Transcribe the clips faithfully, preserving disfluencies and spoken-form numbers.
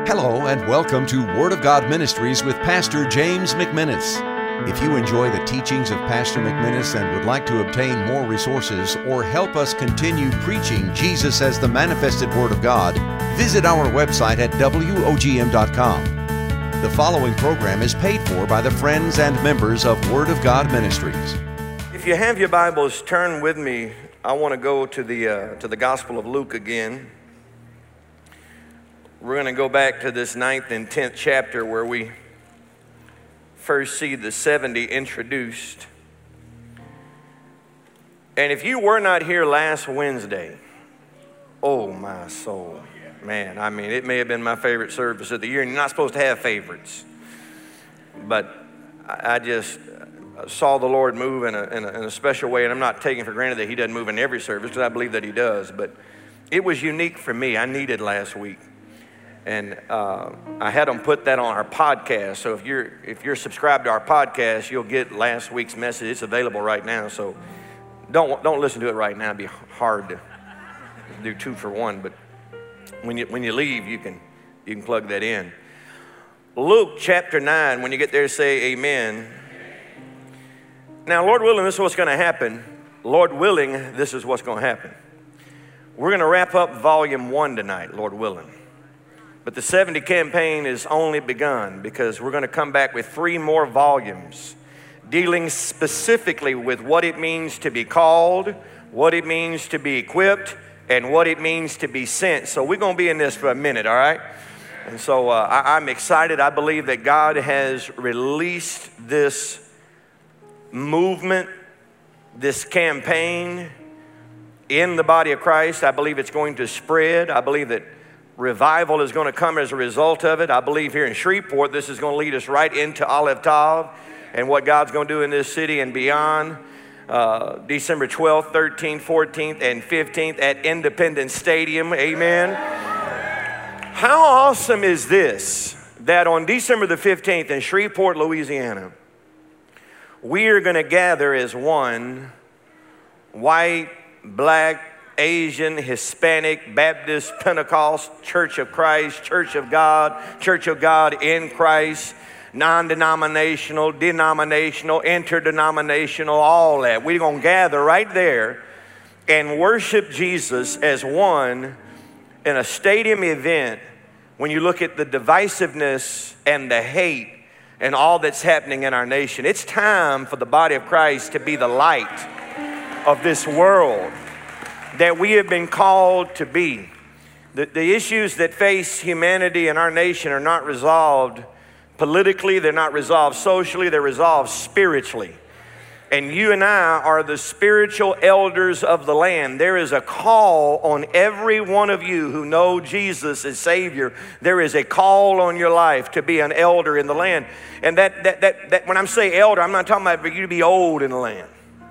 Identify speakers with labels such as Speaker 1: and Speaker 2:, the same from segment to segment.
Speaker 1: Hello and welcome to Word of God Ministries with Pastor James McMinnis. If you enjoy the teachings of Pastor McMinnis and would like to obtain more resources or help us continue preaching Jesus as the manifested Word of God, visit our website at W O G M dot com. The following program is paid for by the friends and members of Word of God Ministries.
Speaker 2: If you have your Bibles, turn with me. I want to go to the uh, to the Gospel of Luke again. We're going to go back to this ninth and tenth chapter where we first see the seventy introduced. And if you were not here last Wednesday, oh my soul, man, I mean, it may have been my favorite service of the year, and you're not supposed to have favorites. But I just saw the Lord move in a, in a, in a special way, and I'm not taking for granted that He doesn't move in every service, because I believe that He does. But it was unique for me. I needed last week. And uh, I had them put that on our podcast. So if you're if you're subscribed to our podcast, you'll get last week's message. It's available right now. So don't don't listen to it right now. It'd be hard to do two for one. But when you when you leave, you can you can plug that in. Luke chapter nine. When you get there, say amen. Now, Lord willing, this is what's going to happen. Lord willing, this is what's going to happen. We're going to wrap up volume one tonight, Lord willing. But the seventy campaign is only begun, because we're going to come back with three more volumes dealing specifically with what it means to be called, what it means to be equipped, and what it means to be sent. So we're going to be in this for a minute, all right? And so uh, I, I'm excited. I believe that God has released this movement, this campaign in the body of Christ. I believe it's going to spread. I believe that revival is going to come as a result of it. I believe here in Shreveport, this is going to lead us right into Olive Tav and what God's going to do in this city and beyond. Uh, December twelfth, thirteenth, fourteenth, and fifteenth at Independence Stadium. Amen. How awesome is this, that on December the fifteenth in Shreveport, Louisiana, we are going to gather as one, white, black, Asian, Hispanic, Baptist, Pentecost, Church of Christ, Church of God, Church of God in Christ, non-denominational, denominational, interdenominational, all that. We're going to gather right there and worship Jesus as one in a stadium event. When you look at the divisiveness and the hate and all that's happening in our nation, it's time for the body of Christ to be the light of this world that we have been called to be. The, the issues that face humanity and our nation are not resolved politically, they're not resolved socially, they're resolved spiritually. And you and I are the spiritual elders of the land. There is a call on every one of you who know Jesus as Savior. There is a call on your life to be an elder in the land. And that, that, that, that when I'm saying elder, I'm not talking about for you to be old in the land.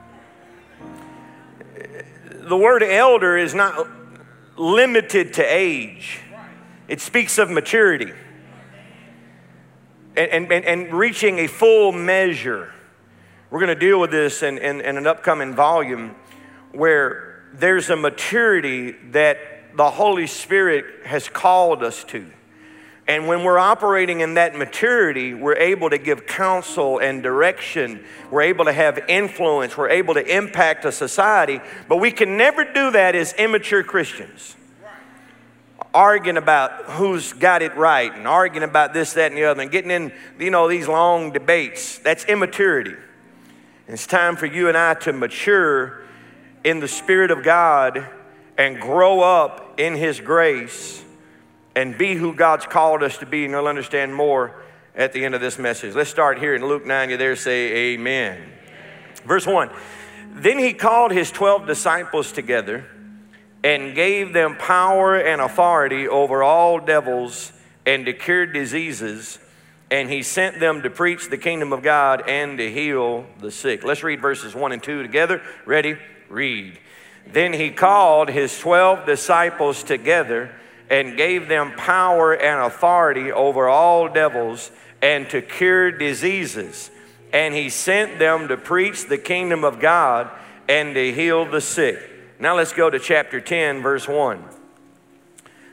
Speaker 2: The word elder is not limited to age. It speaks of maturity and, and, and reaching a full measure. We're going to deal with this in, in, in an upcoming volume where there's a maturity that the Holy Spirit has called us to. And when we're operating in that maturity, we're able to give counsel and direction. We're able to have influence. We're able to impact a society. But we can never do that as immature Christians, arguing about who's got it right and arguing about this, that, and the other, and getting in, you know, these long debates. That's immaturity. And it's time for you and I to mature in the Spirit of God and grow up in His grace and be who God's called us to be. And you'll understand more at the end of this message. Let's start here in Luke nine. You there, say amen. Amen. Verse one. Then He called His twelve disciples together and gave them power and authority over all devils and to cure diseases. And He sent them to preach the kingdom of God and to heal the sick. Let's read verses one and two together. Ready? Read. Then He called His twelve disciples together and gave them power and authority over all devils and to cure diseases. And He sent them to preach the kingdom of God and to heal the sick. Now let's go to chapter ten, verse one.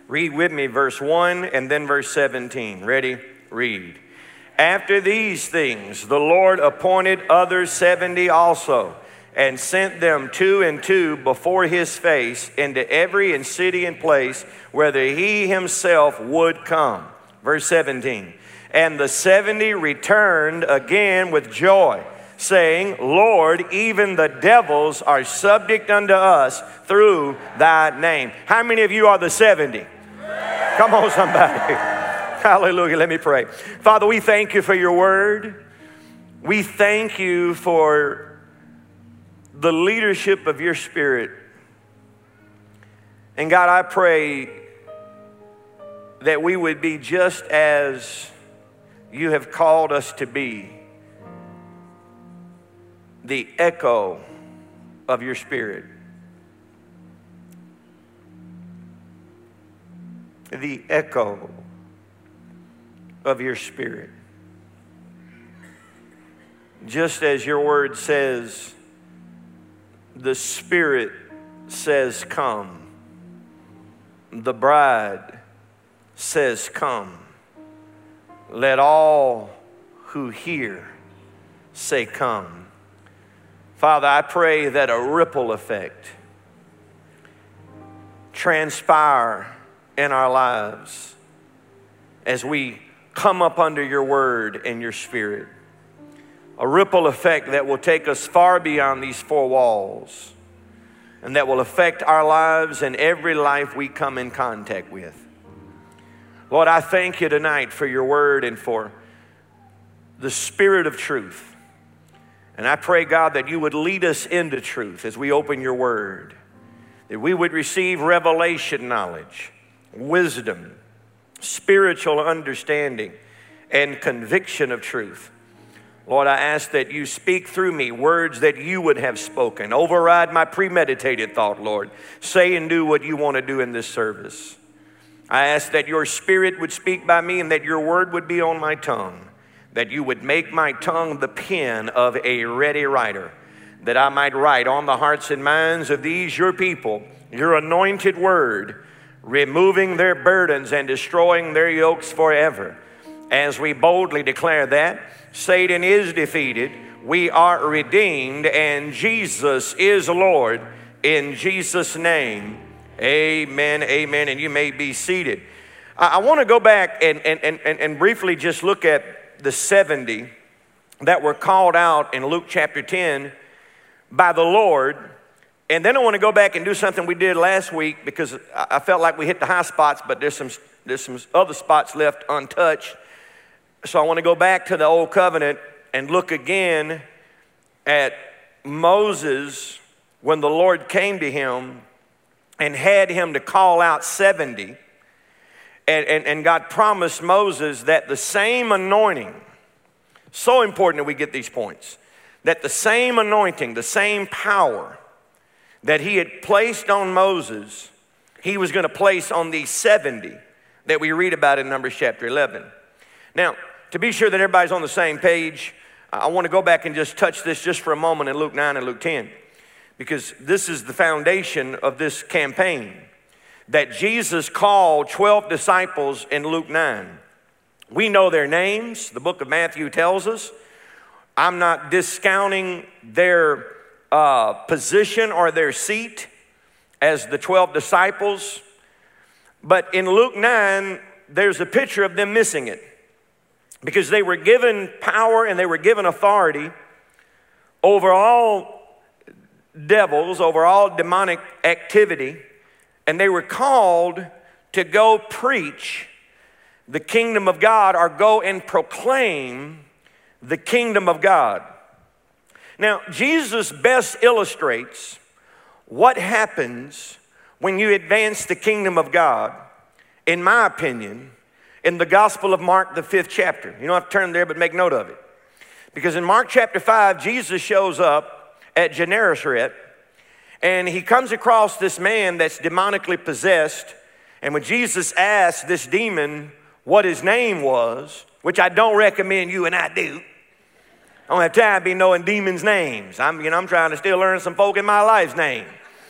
Speaker 2: Read with me verse one and then verse seventeen. Ready? Read. After these things, the Lord appointed others seventy also, and sent them two and two before his face into every city and place whither he himself would come. Verse seventeen. And the seventy returned again with joy, saying, Lord, even the devils are subject unto us through thy name. How many of you are the seventy? Come on, somebody. Hallelujah. Let me pray. Father, we thank you for your word. We thank you for the leadership of your Spirit. And God, I pray that we would be just as you have called us to be, the echo of your Spirit. The echo of your Spirit. Just as your word says, the Spirit says, come. The bride says, come. Let all who hear say, come. Father, I pray that a ripple effect transpire in our lives as we come up under your word and your Spirit. A ripple effect that will take us far beyond these four walls and that will affect our lives and every life we come in contact with. Lord, I thank you tonight for your word and for the Spirit of truth. And I pray, God, that you would lead us into truth as we open your word, that we would receive revelation knowledge, wisdom, spiritual understanding, and conviction of truth. Lord, I ask that you speak through me words that you would have spoken. Override my premeditated thought, Lord. Say and do what you want to do in this service. I ask that your Spirit would speak by me and that your word would be on my tongue, that you would make my tongue the pen of a ready writer, that I might write on the hearts and minds of these your people, your anointed word, removing their burdens and destroying their yokes forever. As we boldly declare that Satan is defeated, we are redeemed, and Jesus is Lord. In Jesus' name, amen, amen. And you may be seated. I, I want to go back and, and, and, and briefly just look at the seventy that were called out in Luke chapter ten by the Lord. And then I want to go back and do something we did last week, because I felt like we hit the high spots, but there's some, there's some other spots left untouched. So I want to go back to the Old Covenant and look again at Moses when the Lord came to him and had him to call out seventy. And, and, and God promised Moses that the same anointing, so important that we get these points, that the same anointing, the same power that he had placed on Moses, he was going to place on these seventy that we read about in Numbers chapter eleven. Now, to be sure that everybody's on the same page, I want to go back and just touch this just for a moment in Luke nine and Luke ten, because this is the foundation of this campaign, that Jesus called twelve disciples in Luke nine. We know their names. The book of Matthew tells us. I'm not discounting their uh, position or their seat as the twelve disciples. But in Luke nine, there's a picture of them missing it, because they were given power and they were given authority over all devils, over all demonic activity, and they were called to go preach the kingdom of God, or go and proclaim the kingdom of God. Now, Jesus best illustrates what happens when you advance the kingdom of God, in my opinion, in the Gospel of Mark, the fifth chapter. You don't have to turn there, but make note of it. Because in Mark chapter five, Jesus shows up at Gennesaret, and he comes across this man that's demonically possessed. And when Jesus asked this demon what his name was, which I don't recommend you and I do, I don't have time to be knowing demons' names. I'm, you know, I'm trying to still learn some folk in my life's name.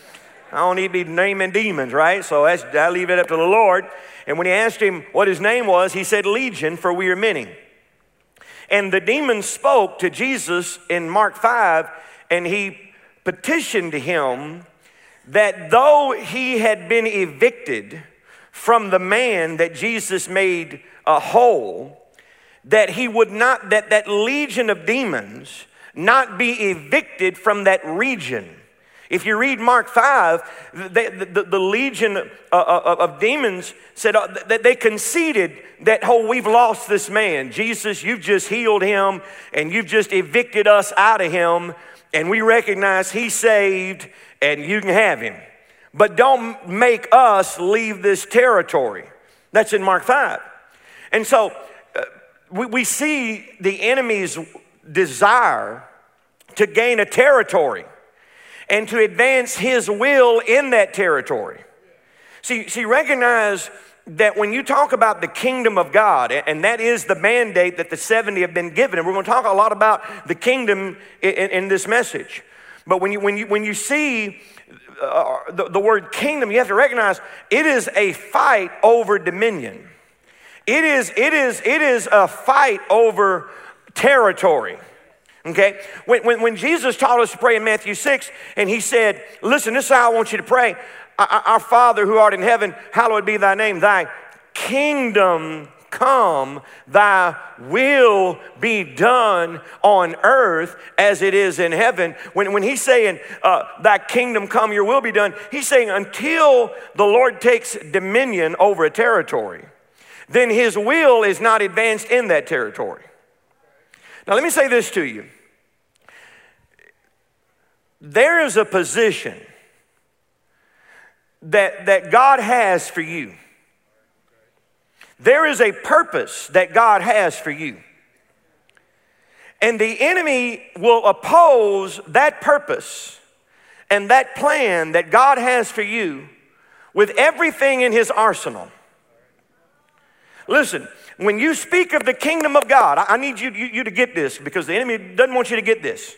Speaker 2: I don't need to be naming demons, right? So that's, I leave it up to the Lord. And when he asked him what his name was, he said, Legion, for we are many. And the demon spoke to Jesus in Mark five, and he petitioned him that though he had been evicted from the man that Jesus made a whole, that he would not, that that legion of demons not be evicted from that region. If you read Mark five, the, the, the legion of, of, of demons said uh, that they conceded that, oh, we've lost this man. Jesus, you've just healed him and you've just evicted us out of him, and we recognize he's saved and you can have him. But don't make us leave this territory. That's in Mark five. And so uh, we, we see the enemy's desire to gain a territory and to advance his will in that territory. See, see, recognize that when you talk about the kingdom of God, and that is the mandate that the seventy have been given, and we're going to talk a lot about the kingdom in, in, in this message. But when you, when you, when you see uh, the, the word kingdom, you have to recognize it is a fight over dominion. It is, it is, it is a fight over territory. Okay, when, when, when Jesus taught us to pray in Matthew six, and he said, listen, this is how I want you to pray. Our Father who art in heaven, hallowed be thy name. Thy kingdom come, thy will be done on earth as it is in heaven. When, when he's saying, uh, thy kingdom come, your will be done, he's saying until the Lord takes dominion over a territory, then his will is not advanced in that territory. Now let me say this to you. There is a position that, that God has for you. There is a purpose that God has for you. And the enemy will oppose that purpose and that plan that God has for you with everything in his arsenal. Listen, when you speak of the kingdom of God, I need you, you, you to get this, because the enemy doesn't want you to get this.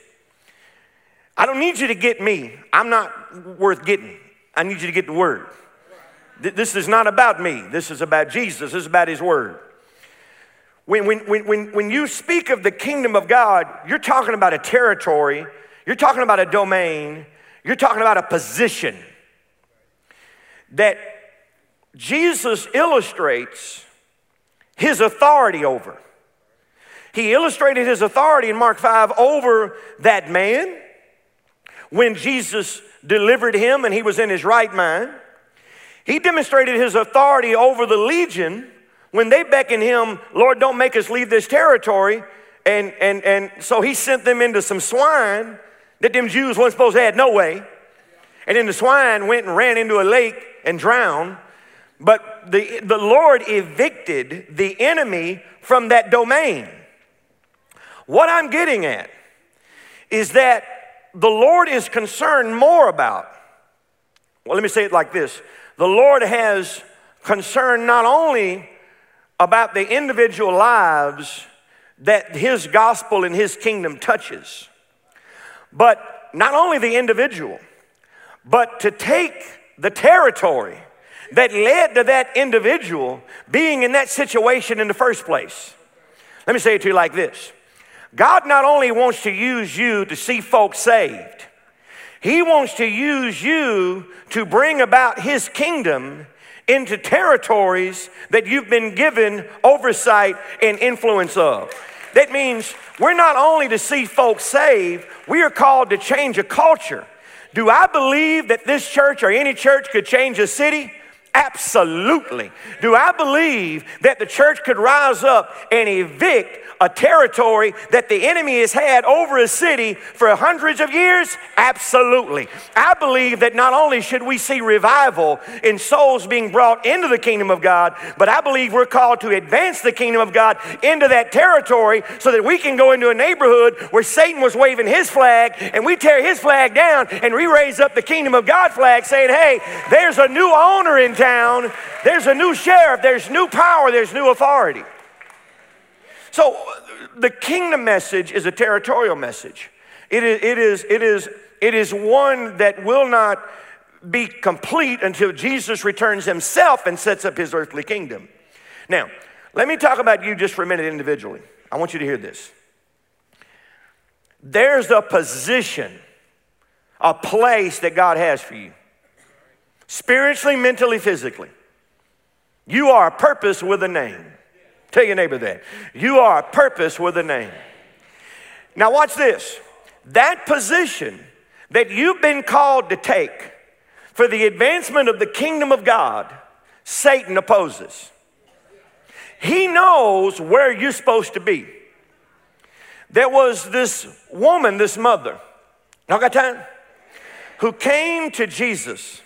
Speaker 2: I don't need you to get me. I'm not worth getting. I need you to get the word. This is not about me. This is about Jesus. This is about his word. When, when, when, when you speak of the kingdom of God, you're talking about a territory. You're talking about a domain. You're talking about a position that Jesus illustrates his authority over. He illustrated his authority in Mark five over that man when Jesus delivered him and he was in his right mind. He demonstrated his authority over the legion when they beckoned him, Lord, don't make us leave this territory. And, and, and so he sent them into some swine that them Jews weren't supposed to have no way. And then the swine went and ran into a lake and drowned. But the, the Lord evicted the enemy from that domain. What I'm getting at is that the Lord is concerned more about, well, let me say it like this. The Lord has concern not only about the individual lives that his gospel and his kingdom touches, but not only the individual, but to take the territory that led to that individual being in that situation in the first place. Let me say it to you like this. God not only wants to use you to see folks saved, he wants to use you to bring about his kingdom into territories that you've been given oversight and influence of. That means we're not only to see folks saved, we are called to change a culture. Do I believe that this church or any church could change a city? Absolutely. Do I believe that the church could rise up and evict a territory that the enemy has had over a city for hundreds of years? Absolutely. I believe that not only should we see revival in souls being brought into the kingdom of God, but I believe we're called to advance the kingdom of God into that territory so that we can go into a neighborhood where Satan was waving his flag and we tear his flag down and we raise up the kingdom of God flag saying, hey, there's a new owner in town, there's a new sheriff, there's new power, there's new authority. So the kingdom message is a territorial message. It is, it is, it is, it is one that will not be complete until Jesus returns himself and sets up his earthly kingdom. Now, let me talk about you just for a minute individually. I want you to hear this. There's a position, a place that God has for you. Spiritually, mentally, physically. You are a purpose with a name. Tell your neighbor that. You are a purpose with a name. Now watch this. That position that you've been called to take for the advancement of the kingdom of God, Satan opposes. He knows where you're supposed to be. There was this woman, this mother, y'all got time? Who came to Jesus,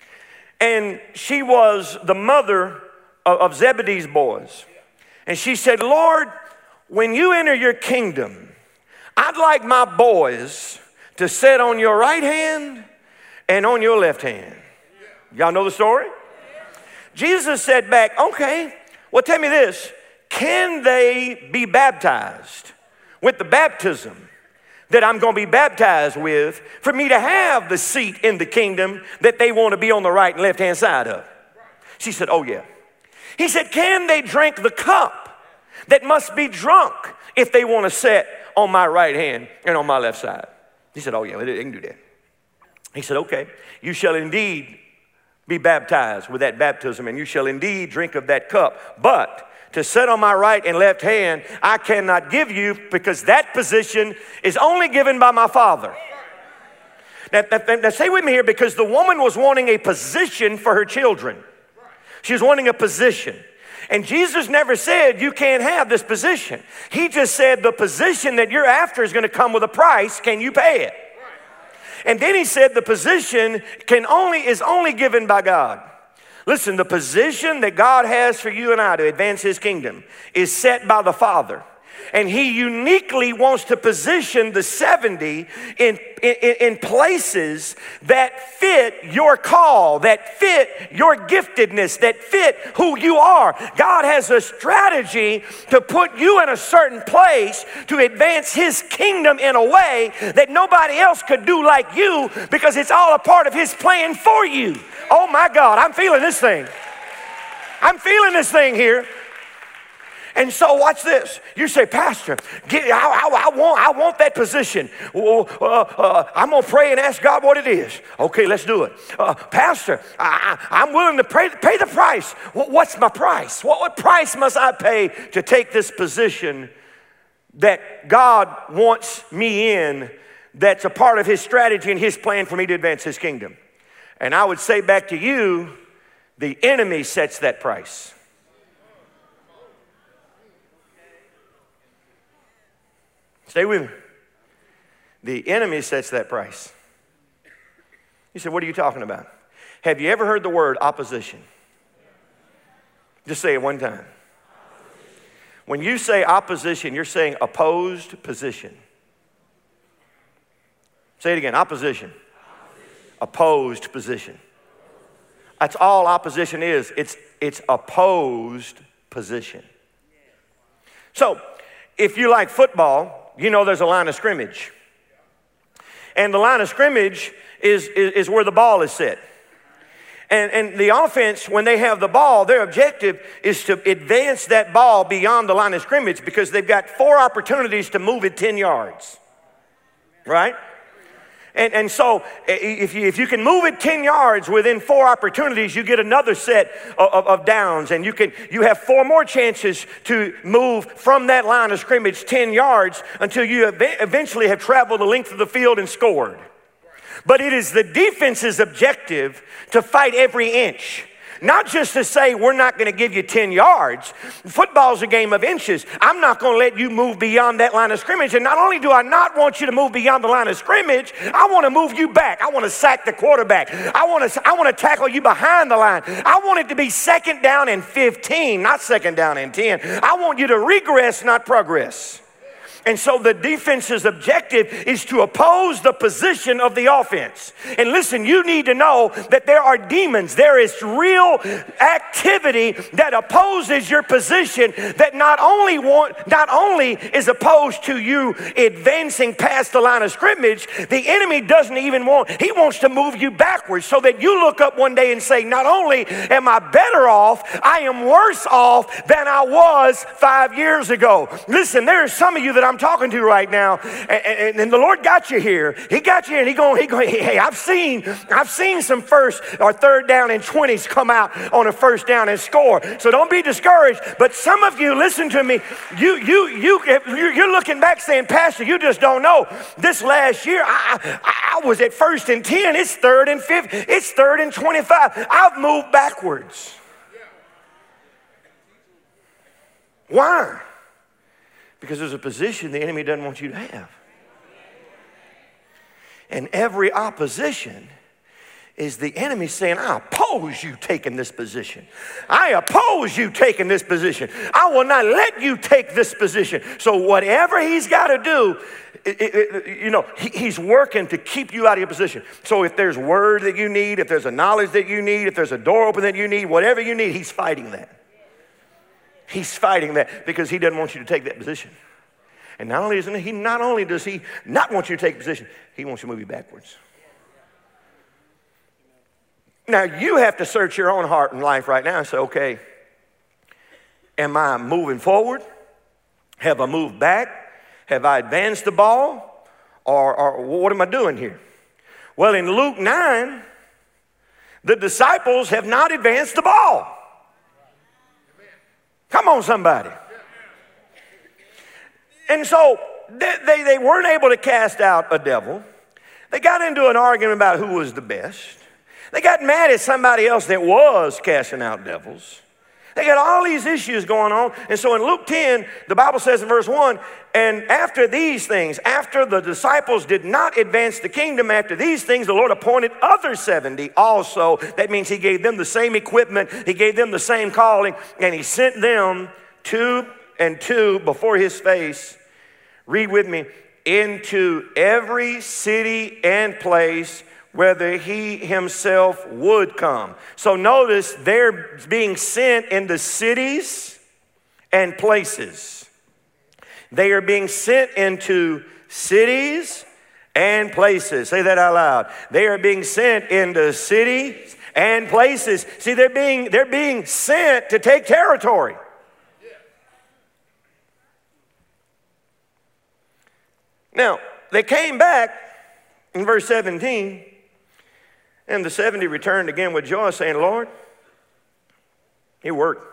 Speaker 2: and she was the mother of, of Zebedee's boys. And she said, Lord, when you enter your kingdom, I'd like my boys to sit on your right hand and on your left hand. Y'all know the story? Jesus said back, okay, well, tell me this. Can they be baptized with the baptism that I'm going to be baptized with for me to have the seat in the kingdom that they want to be on the right and left hand side of? She said, oh yeah. He said, can they drink the cup that must be drunk if they want to sit on my right hand and on my left side? He said, oh yeah, they can do that. He said, okay, you shall indeed be baptized with that baptism, and you shall indeed drink of that cup. But to sit on my right and left hand, I cannot give you, because that position is only given by my Father. Now, now, now stay with me here, because the woman was wanting a position for her children. She was wanting a position. And Jesus never said you can't have this position. He just said the position that you're after is going to come with a price. Can you pay it? And then he said the position can only is only given by God. Listen, the position that God has for you and I to advance his kingdom is set by the Father. And he uniquely wants to position the seventy in, in, in places that fit your call, that fit your giftedness, that fit who you are. God has a strategy to put you in a certain place to advance his kingdom in a way that nobody else could do like you, because it's all a part of his plan for you. Oh my God, I'm feeling this thing. I'm feeling this thing here. And so watch this. You say, Pastor, get, I, I, I, want, I want that position. Well, uh, uh, I'm going to pray and ask God what it is. Okay, let's do it. Uh, Pastor, I, I, I'm willing to pay, pay the price. Well, what's my price? What, what price must I pay to take this position that God wants me in, that's a part of his strategy and his plan for me to advance his kingdom? And I would say back to you, the enemy sets that price. Stay with me. The enemy sets that price. You said, what are you talking about? Have you ever heard the word opposition? Just say it one time. When you say opposition, you're saying opposed position. Say it again, opposition. Opposed position. That's all opposition is. It's, it's opposed position. So, if you like football, you know there's a line of scrimmage. And the line of scrimmage is, is, is where the ball is set. And, and the offense, when they have the ball, their objective is to advance that ball beyond the line of scrimmage, because they've got four opportunities to move it ten yards. Right? And, and so if you, if you can move it ten yards within four opportunities, you get another set of, of, of downs, and you can you have four more chances to move from that line of scrimmage ten yards until you ev- eventually have traveled the length of the field and scored. But it is the defense's objective to fight every inch. Not just to say, we're not going to give you ten yards. Football's a game of inches. I'm not going to let you move beyond that line of scrimmage. And not only do I not want you to move beyond the line of scrimmage, I want to move you back. I want to sack the quarterback. I want to, I want to tackle you behind the line. I want it to be second down and fifteen, not second down and ten. I want you to regress, not progress. And so the defense's objective is to oppose the position of the offense. And listen, you need to know that there are demons. There is real activity that opposes your position, that not only want, not only is opposed to you advancing past the line of scrimmage, the enemy doesn't even want, he wants to move you backwards so that you look up one day and say, not only am I better off, I am worse off than I was five years ago. Listen, there are some of you that I'm talking to right now, and, and, and the Lord got you here. He got you here, and he going, he going, hey, I've seen, I've seen some first or third down and twenties come out on a first down and score. So don't be discouraged. But some of you, listen to me, you, you, you, you're looking back saying, Pastor, you just don't know. This last year, I, I, I was at first and ten. It's third and fifth. It's third and twenty-five. I've moved backwards. Why? Because there's a position the enemy doesn't want you to have. And every opposition is the enemy saying, I oppose you taking this position. I oppose you taking this position. I will not let you take this position. So whatever he's got to do, it, it, it, you know, he, he's working to keep you out of your position. So if there's word that you need, if there's a knowledge that you need, if there's a door open that you need, whatever you need, he's fighting that. He's fighting that because he doesn't want you to take that position. And not only, isn't he, not only does he not want you to take a position, he wants you to move you backwards. Now, you have to search your own heart and life right now and say, okay, am I moving forward? Have I moved back? Have I advanced the ball? Or, or what am I doing here? Well, in Luke nine, the disciples have not advanced the ball. Come on, somebody. And so they, they, they weren't able to cast out a devil. They got into an argument about who was the best. They got mad at somebody else that was casting out devils. They got all these issues going on. And so in Luke ten, the Bible says in verse one, and after these things, after the disciples did not advance the kingdom, after these things, the Lord appointed other seventy also. That means he gave them the same equipment. He gave them the same calling. And he sent them two and two before his face. Read with me. Into every city and place whether he himself would come. So notice they're being sent into cities and places. They are being sent into cities and places. Say that out loud. They are being sent into cities and places. See, they're being, they're being sent to take territory. Now, they came back in verse seventeen, and the seventy returned again with joy, saying, Lord, it worked.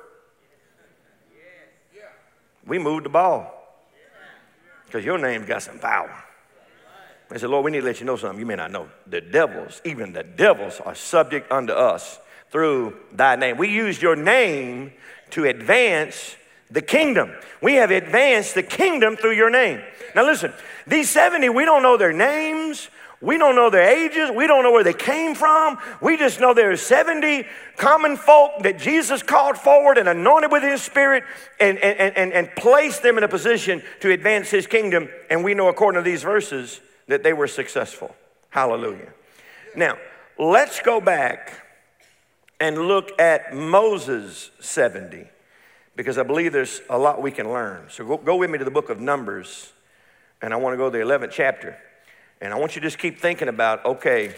Speaker 2: We moved the ball because your name's got some power. They said, Lord, we need to let you know something you may not know. The devils, even the devils, are subject unto us through thy name. We used your name to advance the kingdom. We have advanced the kingdom through your name. Now listen, these seventy, we don't know their names. We don't know their ages. We don't know where they came from. We just know there are seventy common folk that Jesus called forward and anointed with his spirit and, and, and, and placed them in a position to advance his kingdom. And we know according to these verses that they were successful. Hallelujah. Now, let's go back and look at Moses' seventy, because I believe there's a lot we can learn. So go, go with me to the book of Numbers, and I want to go to the eleventh chapter. And I want you to just keep thinking about, okay,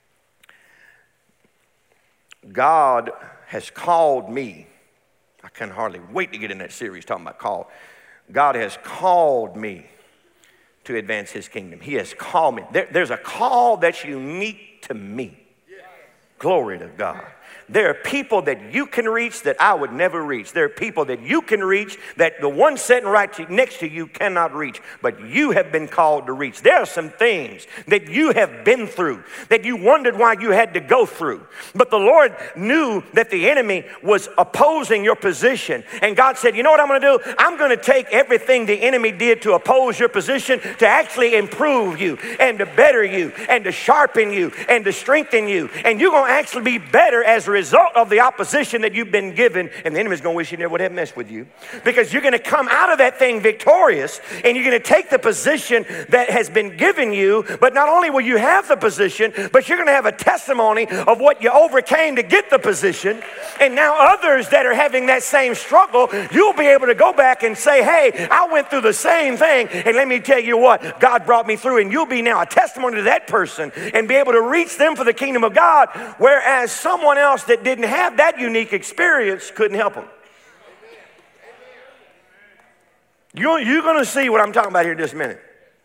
Speaker 2: God has called me. I can hardly wait to get in that series talking about call. God has called me to advance his kingdom. He has called me. There, there's a call that's unique to me. Glory to God. There are people that you can reach that I would never reach. There are people that you can reach that the one sitting right to, next to you cannot reach, but you have been called to reach. There are some things that you have been through that you wondered why you had to go through. But the Lord knew that the enemy was opposing your position. And God said, you know what I'm going to do? I'm going to take everything the enemy did to oppose your position to actually improve you and to better you and to sharpen you and to strengthen you. And you're going to actually be better as as a result of the opposition that you've been given, and the enemy's going to wish he never would have messed with you, because you're going to come out of that thing victorious, and you're going to take the position that has been given you. But not only will you have the position, but you're going to have a testimony of what you overcame to get the position. And now others that are having that same struggle, you'll be able to go back and say, hey, I went through the same thing, and let me tell you what, God brought me through. And you'll be now a testimony to that person and be able to reach them for the kingdom of God, whereas someone else that didn't have that unique experience couldn't help them. You're, you're going to see what I'm talking about here in just a minute.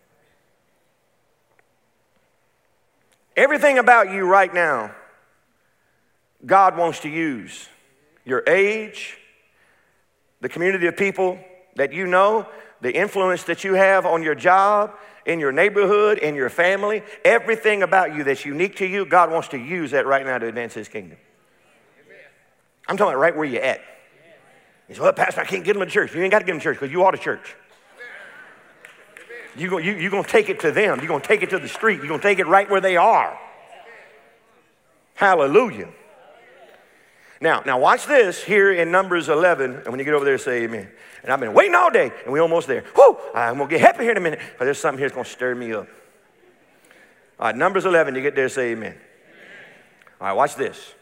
Speaker 2: Everything about you right now, God wants to use. Your age, the community of people that you know, the influence that you have on your job, in your neighborhood, in your family, everything about you that's unique to you, God wants to use that right now to advance his kingdom. I'm talking about right where you're at. You say, well, Pastor, I can't get them to church. You ain't got to get them to church because you are the church. You go, you, you're going to take it to them. You're going to take it to the street. You're going to take it right where they are. Hallelujah. Now, now watch this here in Numbers eleven, and when you get over there, say amen. And I've been waiting all day, and we're almost there. Whew, I'm going to get happy here in a minute, but there's something here that's going to stir me up. All right, Numbers eleven, you get there, say amen. All right, watch this.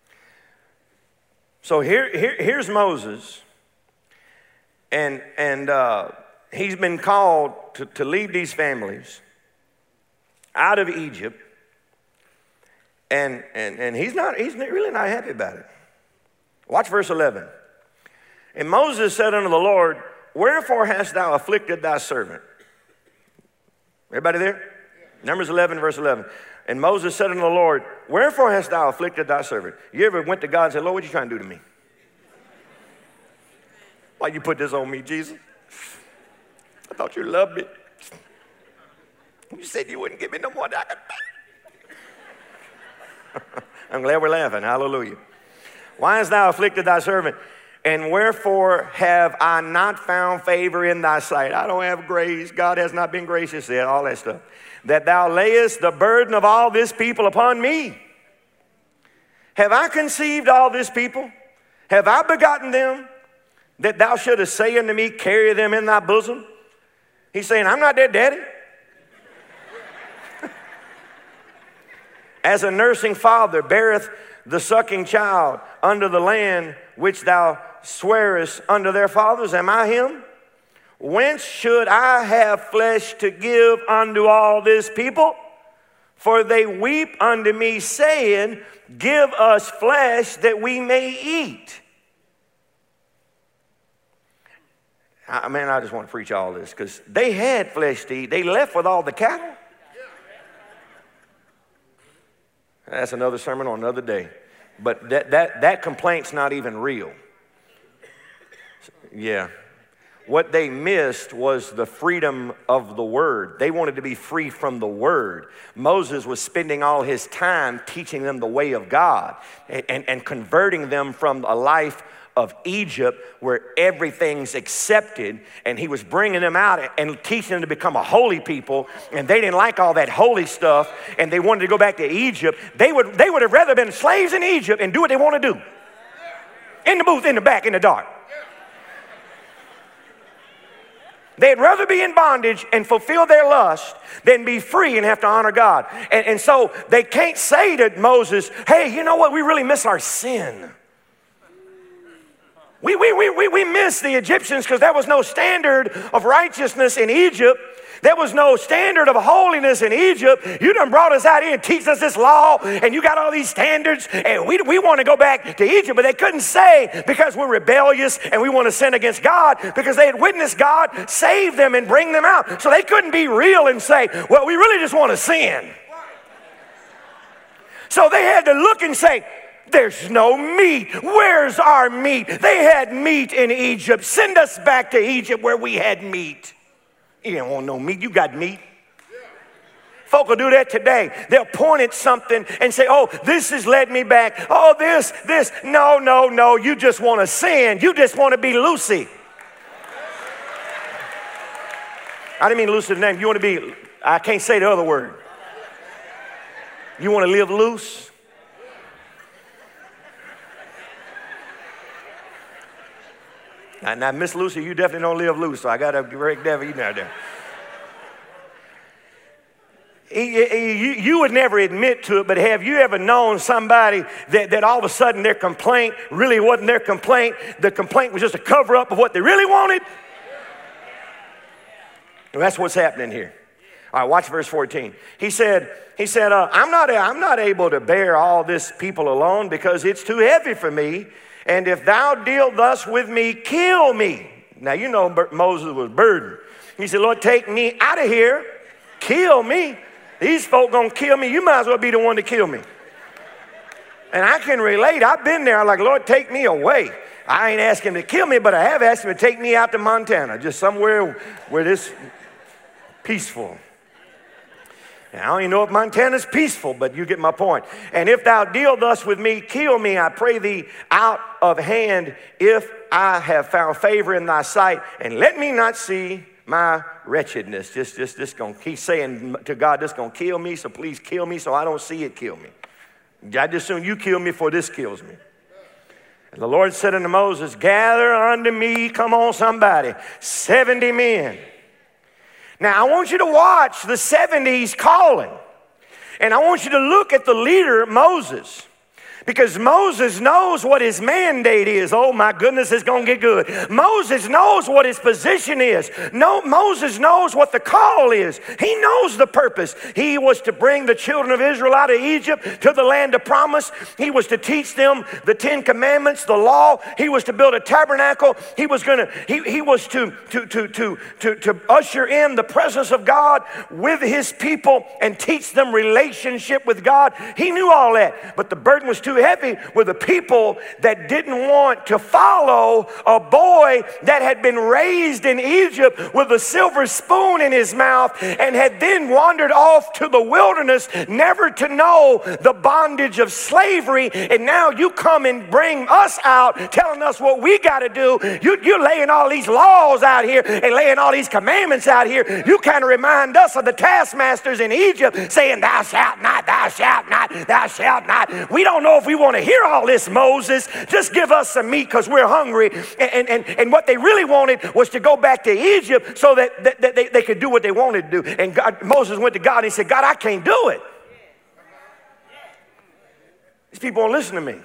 Speaker 2: So here, here here's Moses, and, and uh, he's been called to, to lead these families out of Egypt, and, and, and he's, not, he's really not happy about it. Watch verse eleven. And Moses said unto the Lord, wherefore hast thou afflicted thy servant? Everybody there? Numbers eleven, verse eleven. And Moses said unto the Lord, wherefore hast thou afflicted thy servant? You ever went to God and said, Lord, what are you trying to do to me? Why you put this on me, Jesus? I thought you loved me. You said you wouldn't give me no more than I could bear. I'm glad we're laughing. Hallelujah. Why hast thou afflicted thy servant? And wherefore have I not found favor in thy sight? I don't have grace. God has not been gracious yet, all that stuff. That thou layest the burden of all this people upon me. Have I conceived all this people? Have I begotten them? That thou shouldest say unto me, carry them in thy bosom? He's saying, I'm not their daddy. As a nursing father beareth the sucking child under the land which thou swearest unto their fathers, am I him? Whence should I have flesh to give unto all this people? For they weep unto me, saying, give us flesh that we may eat. I, man, I just want to preach all this because they had flesh to eat. They left with all the cattle. That's another sermon on another day. But that, that, that complaint's not even real. Yeah. What they missed was the freedom of the word. They wanted to be free from the word. Moses was spending all his time teaching them the way of God and, and, and converting them from a life of Egypt where everything's accepted, and he was bringing them out and teaching them to become a holy people, and they didn't like all that holy stuff, and they wanted to go back to Egypt. They would, they would have rather been slaves in Egypt and do what they want to do. In the booth, in the back, in the dark. They'd rather be in bondage and fulfill their lust than be free and have to honor God. And, and so they can't say to Moses, hey, you know what? We really miss our sin. We, we, we, we, we miss the Egyptians because there was no standard of righteousness in Egypt. There was no standard of holiness in Egypt. You done brought us out here and teach us this law, and you got all these standards, and we, we want to go back to Egypt. But they couldn't say because we're rebellious and we want to sin against God, because they had witnessed God save them and bring them out. So they couldn't be real and say, well, we really just want to sin. So they had to look and say, there's no meat. Where's our meat? They had meat in Egypt. Send us back to Egypt where we had meat. You don't want no meat. You got meat. Folk will do that today. They'll point at something and say, oh, this has led me back. Oh, this, this. No, no, no. You just want to sin. You just want to be loosey. I didn't mean loosey the name. You want to be, I can't say the other word. You want to live loose? Now, now Miss Lucy, you definitely don't live loose, so I got to break that for you now there. You, you would never admit to it, but have you ever known somebody that, that all of a sudden their complaint really wasn't their complaint? The complaint was just a cover-up of what they really wanted? And that's what's happening here. All right, watch verse fourteen. He said, he said, uh, I'm not, I'm not able to bear all this people alone because it's too heavy for me. And if thou deal thus with me, kill me. Now, you know Moses was burdened. He said, Lord, take me out of here. Kill me. These folk gonna kill me. You might as well be the one to kill me. And I can relate. I've been there. I'm like, Lord, take me away. I ain't asking him to kill me, but I have asked him to take me out to Montana, just somewhere where this peaceful. Now, I don't even know if Montana's peaceful, but you get my point. And if thou deal thus with me, kill me, I pray thee, out of hand, if I have found favor in thy sight, and let me not see my wretchedness. Just, just, just gonna keep saying to God, this gonna kill me, so please kill me so I don't see it kill me. I just assume you kill me before this kills me. And the Lord said unto Moses, gather unto me, come on somebody, seventy men. Now I want you to watch the seventies calling. And I want you to look at the leader, Moses. Because Moses knows what his mandate is. Oh my goodness, it's going to get good. Moses knows what his position is. No, Moses knows what the call is. He knows the purpose. He was to bring the children of Israel out of Egypt to the land of promise. He was to teach them the Ten Commandments, the law. He was to build a tabernacle. He was going to, he, he was to, to, to, to, to, to usher in the presence of God with his people and teach them relationship with God. He knew all that, but the burden was too heavy with the people that didn't want to follow a boy that had been raised in Egypt with a silver spoon in his mouth and had then wandered off to the wilderness never to know the bondage of slavery. And now you come and bring us out telling us what we got to do. You, you're laying all these laws out here and laying all these commandments out here. You kind of remind us of the taskmasters in Egypt saying, thou shalt not, thou shalt not, thou shalt not. We don't know if we want to hear all this, Moses. Just give us some meat because we're hungry. And, and, and what they really wanted was to go back to Egypt so that, that, that they, they could do what they wanted to do. And God, Moses went to God and he said, God, I can't do it. These people won't listen to me.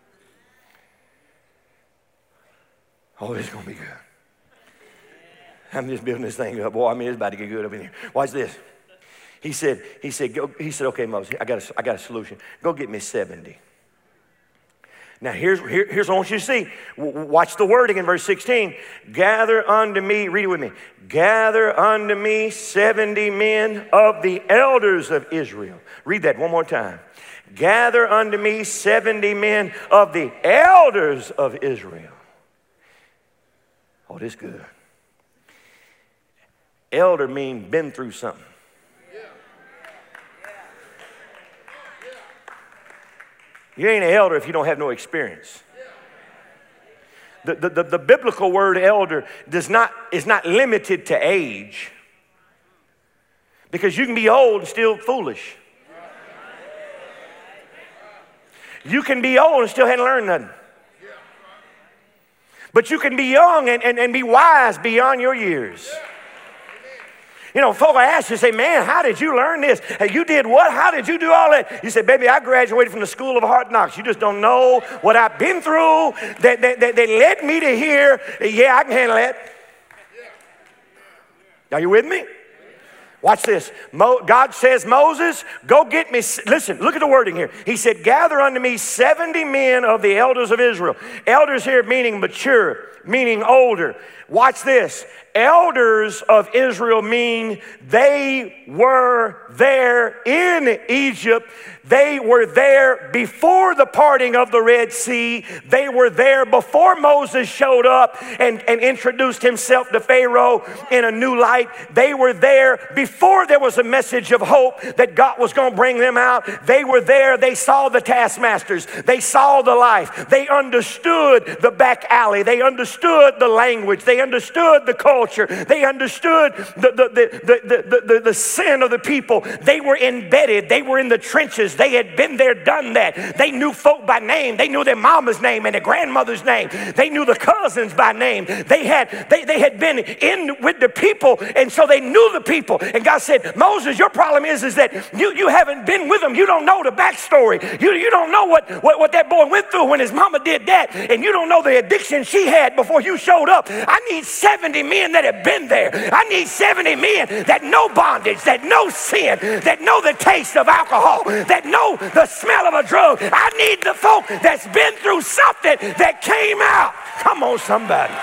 Speaker 2: Oh, it's going to be good. I'm just building this thing up. Boy, I mean, it's about to get good up in here. Watch this. He said, he said, go, he said, okay, Moses, I got a, I got a solution. Go get me seventy. Now, here's, here, here's what I want you to see. W- watch the wording in verse sixteen. Gather unto me, read it with me. Gather unto me seventy men of the elders of Israel. Read that one more time. Gather unto me seventy men of the elders of Israel. Oh, this is good. Elder means been through something. You ain't an elder if you don't have no experience. The, the, the, the biblical word elder does not, is not limited to age. Because you can be old and still foolish. You can be old and still hadn't learned nothing. But you can be young and, and, and be wise beyond your years. You know, folk I ask you, say, man, how did you learn this? Hey, you did what? How did you do all that? You say, baby, I graduated from the school of hard knocks. You just don't know what I've been through. They, they, they, they led me to here. Yeah, I can handle that. Are you with me? Watch this. Mo, God says, Moses, go get me. Listen, look at the wording here. He said, gather unto me seventy men of the elders of Israel. Elders here meaning mature, meaning older. Watch this. Elders of Israel mean they were there in Egypt. They were there before the parting of the Red Sea. They were there before Moses showed up and, and introduced himself to Pharaoh in a new light. They were there before there was a message of hope that God was going to bring them out. They were there. They saw the taskmasters. They saw the life. They understood the back alley. They understood the language. They understood the culture. They understood the, the, the, the, the, the, the sin of the people. They were embedded. They were in the trenches.
Speaker 3: marriages. They had been there, done that. They knew folk by name. They knew their mama's name and their grandmother's name. They knew the cousins by name. They had, they, they had been in with the people, and so they knew the people. And God said, Moses, your problem is, is that you, you haven't been with them. You don't know the backstory. You, you don't know what, what, what that boy went through when his mama did that, and you don't know the addiction she had before you showed up. I need seventy men that have been there. I need seventy men that know bondage, that know sin, that know the taste of alcohol, that know the smell of a drug. I need the folk that's been through something that came out. Come on, somebody.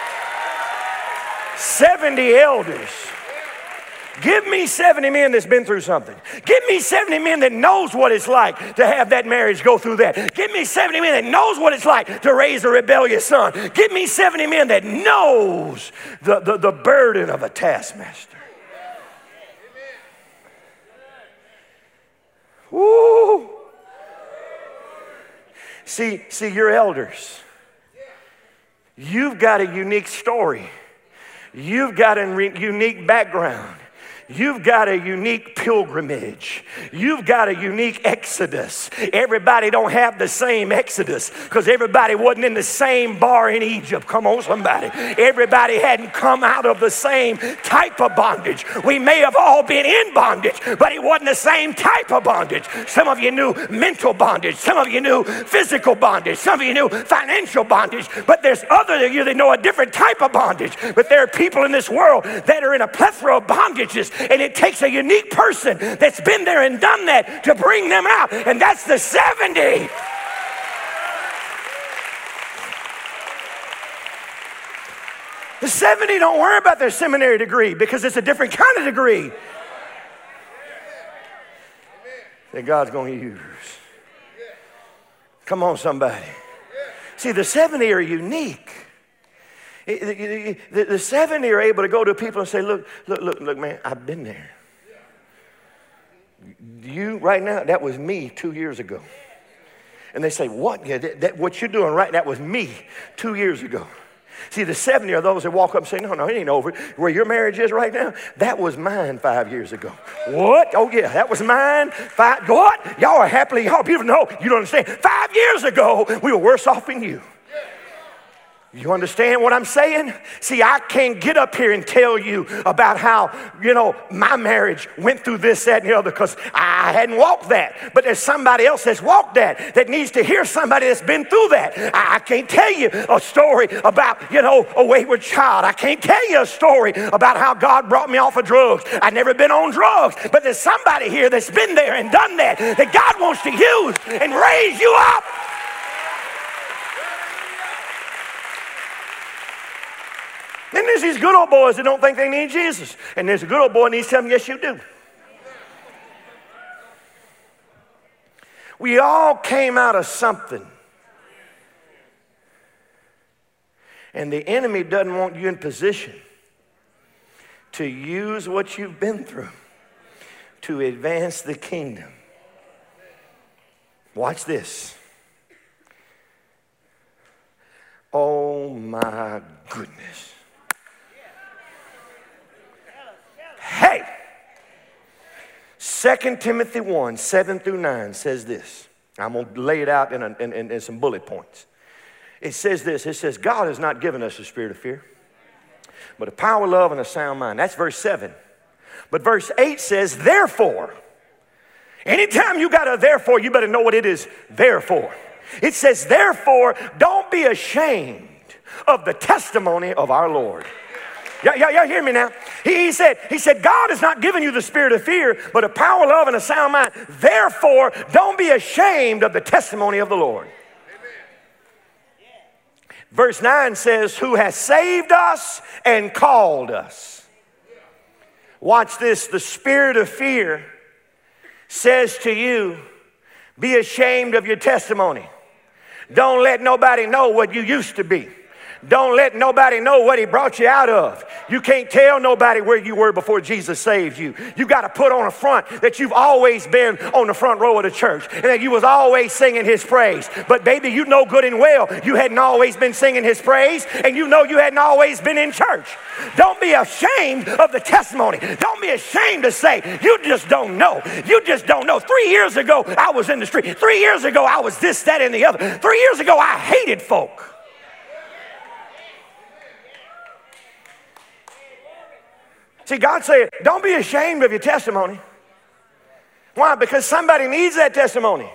Speaker 3: seventy elders. Give me seventy men that's been through something. Give me seventy men that knows what it's like to have that marriage go through that. Give me seventy men that knows what it's like to raise a rebellious son. Give me seventy men that knows the, the, the burden of a taskmaster. Woo! See, see, you're elders. You've got a unique story. You've got a re- unique background. You've got a unique pilgrimage. You've got a unique exodus. Everybody don't have the same exodus because everybody wasn't in the same bar in Egypt. Come on, somebody. Everybody hadn't come out of the same type of bondage. We may have all been in bondage, but it wasn't the same type of bondage. Some of you knew mental bondage. Some of you knew physical bondage. Some of you knew financial bondage. But there's other of you that know a different type of bondage. But there are people in this world that are in a plethora of bondages. And it takes a unique person that's been there and done that to bring them out. And that's the seventy. The seventy don't worry about their seminary degree because it's a different kind of degree that God's going to use. Come on, somebody. See, the seventy are unique. The, the, the seventy are able to go to people and say, look, look, look, look, man, I've been there. You, right now, that was me two years ago. And they say, what? Yeah, that, that, what you're doing right, that was me two years ago. See, the seventy are those that walk up and say, no, no, it ain't over. Where your marriage is right now, that was mine five years ago. What? Oh, yeah, that was mine. Five, what? Y'all are happily, y'all beautiful. No, you don't understand. Five years ago, we were worse off than you. You understand what I'm saying? See, I can't get up here and tell you about how, you know, my marriage went through this, that, and the other because I hadn't walked that. But there's somebody else that's walked that that needs to hear somebody that's been through that. I, I can't tell you a story about, you know, a wayward child. I can't tell you a story about how God brought me off of drugs. I've never been on drugs. But there's somebody here that's been there and done that, that God wants to use and raise you up. Then there's these good old boys that don't think they need Jesus. And there's a good old boy and he's telling them, yes, you do. We all came out of something. And the enemy doesn't want you in position to use what you've been through to advance the kingdom. Watch this. Oh my goodness. Hey, Second Timothy one, seven through nine says this. I'm going to lay it out in, a, in, in, in some bullet points. It says this. It says, God has not given us a spirit of fear, but a power, love, and a sound mind. That's verse seven. But verse eight says, therefore. Anytime you got a therefore, you better know what it is there for. It says, therefore, don't be ashamed of the testimony of our Lord. Y'all, y'all, y'all hear me now? He, he said, he said, God has not given you the spirit of fear, but a power, love, and a sound mind. Therefore, don't be ashamed of the testimony of the Lord. Amen. Verse nine says, who has saved us and called us. Watch this. The spirit of fear says to you, be ashamed of your testimony. Don't let nobody know what you used to be. Don't let nobody know what he brought you out of. You can't tell nobody where you were before Jesus saved you. You got to put on a front that you've always been on the front row of the church and that you was always singing his praise. But baby, you know good and well you hadn't always been singing his praise, and you know you hadn't always been in church. Don't be ashamed of the testimony. Don't be ashamed to say, you just don't know. You just don't know. Three years ago, I was in the street. Three years ago, I was this, that, and the other. Three years ago, I hated folk. See, God said, don't be ashamed of your testimony. Why? Because somebody needs that testimony.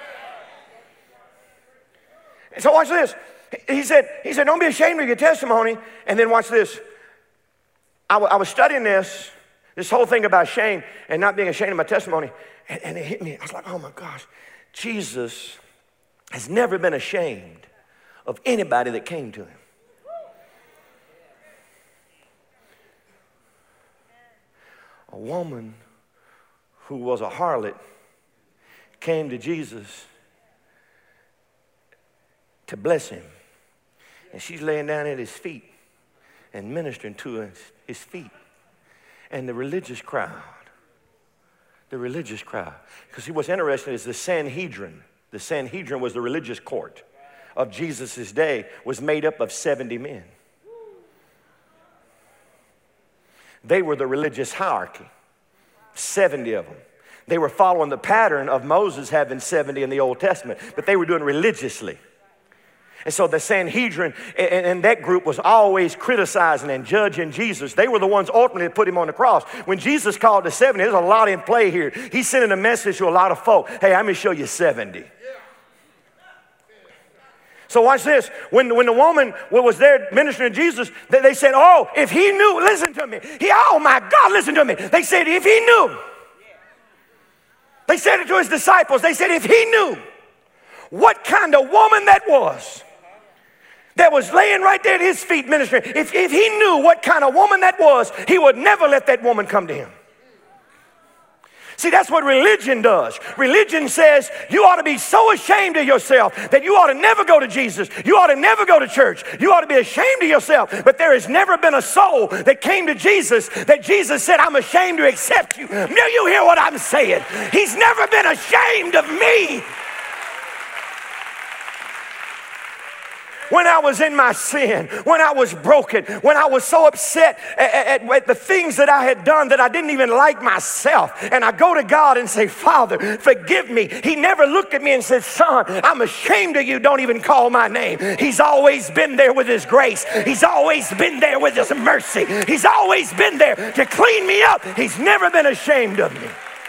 Speaker 3: And so watch this. He said, he said, don't be ashamed of your testimony. And then watch this. I, w- I was studying this, this whole thing about shame and not being ashamed of my testimony. And, and it hit me. I was like, oh my gosh. Jesus has never been ashamed of anybody that came to him. A woman who was a harlot came to Jesus to bless him. And she's laying down at his feet and ministering to his, his feet. And the religious crowd, the religious crowd, because see, what's interesting is the Sanhedrin. The Sanhedrin was the religious court of Jesus' day, was made up of seventy men. They were the religious hierarchy, seventy of them. They were following the pattern of Moses having seventy in the Old Testament, but they were doing religiously. And so the Sanhedrin and, and that group was always criticizing and judging Jesus. They were the ones ultimately that put him on the cross. When Jesus called the seventy, there's a lot in play here. He's sending a message to a lot of folk. Hey, I'm going to show you seventy. So watch this. When, when the woman was there ministering to Jesus, they, they said, oh, if he knew, listen to me. He, oh my God, listen to me. They said, if he knew. They said it to his disciples. They said, if he knew what kind of woman that was, that was laying right there at his feet ministering. If, if he knew what kind of woman that was, he would never let that woman come to him. See, that's what religion does. Religion says you ought to be so ashamed of yourself that you ought to never go to Jesus. You ought to never go to church. You ought to be ashamed of yourself. But there has never been a soul that came to Jesus that Jesus said, I'm ashamed to accept you. Now you hear what I'm saying. He's never been ashamed of me. When I was in my sin, when I was broken, when I was so upset at, at, at the things that I had done that I didn't even like myself, and I go to God and say, Father, forgive me. He never looked at me and said, son, I'm ashamed of you. Don't even call my name. He's always been there with his grace. He's always been there with his mercy. He's always been there to clean me up. He's never been ashamed of me.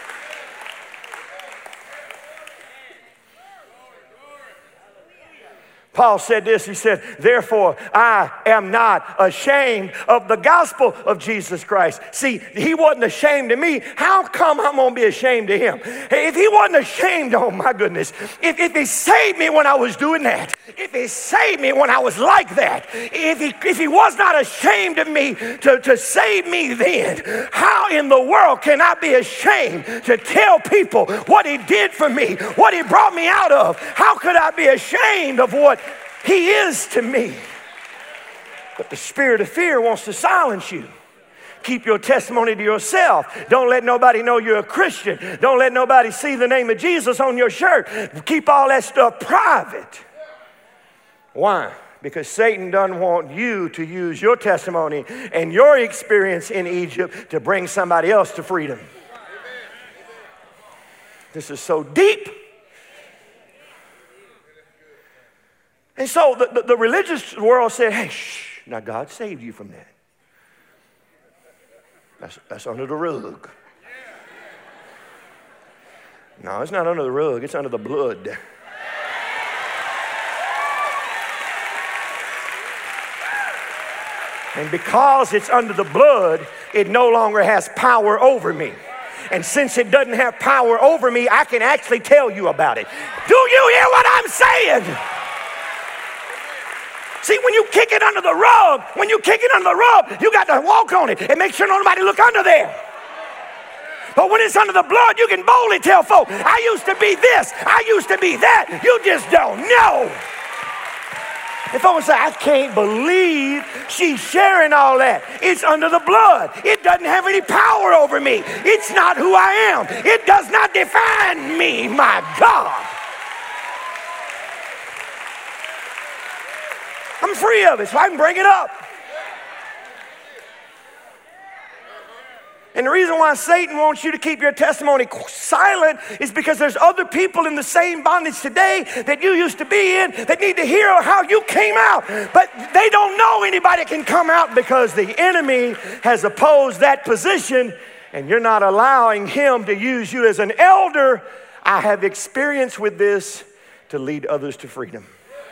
Speaker 3: Paul said this, he said, therefore, I am not ashamed of the gospel of Jesus Christ. See, he wasn't ashamed of me. How come I'm going to be ashamed of him? If he wasn't ashamed, oh my goodness, if, if he saved me when I was doing that, if he saved me when I was like that, if he, if he was not ashamed of me to, to save me then, how in the world can I be ashamed to tell people what he did for me, what he brought me out of? How could I be ashamed of what he is to me? But the spirit of fear wants to silence you. Keep your testimony to yourself. Don't let nobody know you're a Christian. Don't let nobody see the name of Jesus on your shirt. Keep all that stuff private. Why? Because Satan doesn't want you to use your testimony and your experience in Egypt to bring somebody else to freedom. This is so deep. And so the, the, the religious world said, hey, shh, now God saved you from that. That's, that's under the rug. No, it's not under the rug, it's under the blood. And because it's under the blood, it no longer has power over me. And since it doesn't have power over me, I can actually tell you about it. Do you hear what I'm saying? See, when you kick it under the rug, when you kick it under the rug, you got to walk on it and make sure nobody look under there. But when it's under the blood, you can boldly tell folk, I used to be this, I used to be that. You just don't know. And folks say, I can't believe she's sharing all that. It's under the blood. It doesn't have any power over me. It's not who I am. It does not define me, my God. I'm free of it, so I can bring it up. And the reason why Satan wants you to keep your testimony silent is because there's other people in the same bondage today that you used to be in that need to hear how you came out. But they don't know anybody can come out because the enemy has opposed that position and you're not allowing him to use you as an elder. I have experience with this to lead others to freedom.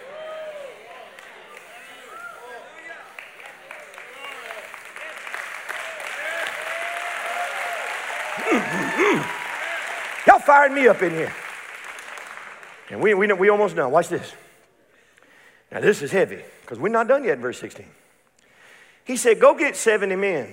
Speaker 3: Y'all fired me up in here. And we, we, we almost done. Watch this. Now this is heavy because we're not done yet in verse sixteen. He said, go get seventy men.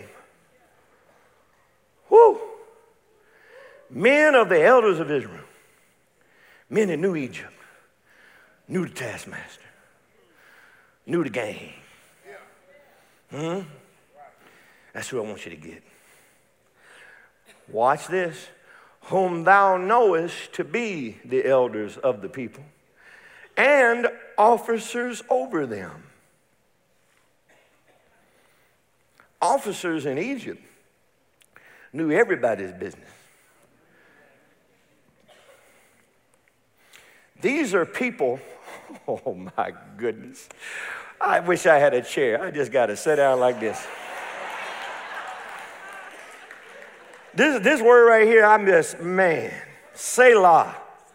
Speaker 3: Whoo. Men of the elders of Israel. Men that knew Egypt. Knew the taskmaster. Knew the game. Hmm? That's who I want you to get. Watch this. Whom thou knowest to be the elders of the people and officers over them. Officers in Egypt knew everybody's business. These are people, oh my goodness. I wish I had a chair. I just got to sit down like this. This, this word right here, I'm just, man, Selah.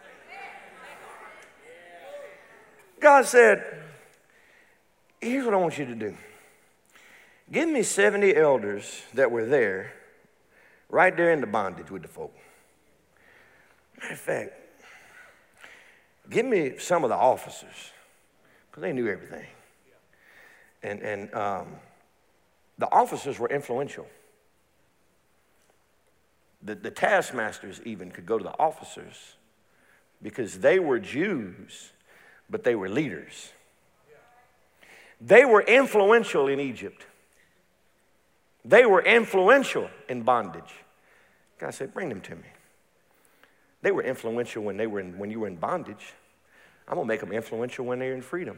Speaker 3: God said, here's what I want you to do. Give me seventy elders that were there, right there in the bondage with the folk. Matter of fact, give me some of the officers, because they knew everything. And, and um, the officers were influential. The, the taskmasters even could go to the officers because they were Jews, but they were leaders. They were influential in Egypt. They were influential in bondage. God said, bring them to me. They were influential when, they were in, when you were in bondage. I'm going to make them influential when they're in freedom.